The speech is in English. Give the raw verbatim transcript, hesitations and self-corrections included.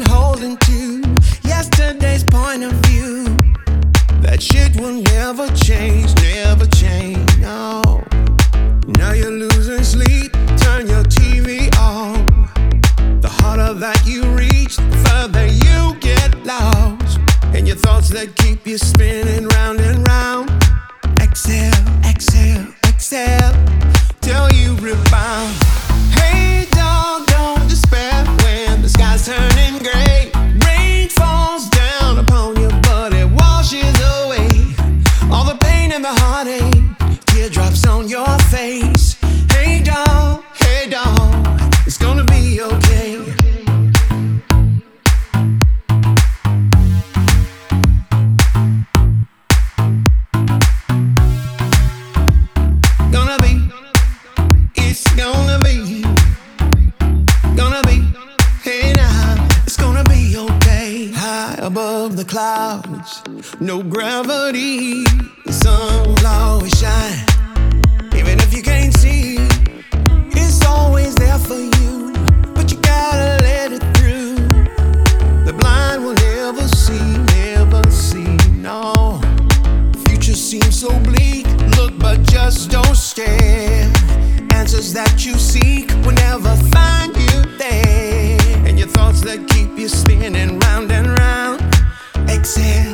holding to yesterday's point of view. That shit will never change, never change, no. Now you're losing sleep, turn your T V on. The harder that you reach, the further you get lost. And your thoughts that keep you spinning round and round. Exhale, exhale, exhale, till you rebound. Hey dog, don't despair when the sky's turning gray. Rain falls down upon you, but it washes away all the pain and the heartache. Teardrops on your face. Hey dog, hey dog, it's gonna be okay. Gonna be, it's gonna be, gonna be, hey now, it's gonna be okay. High above the clouds, no gravity, the sun will always shine. Even if you can't see, it's always there for you, but you gotta let it through. The blind will never see, never see, no. Future seems so bleak, look but just don't stare. Answers that you seek will never find you there. And your thoughts that keep you spinning round and round. Exhale.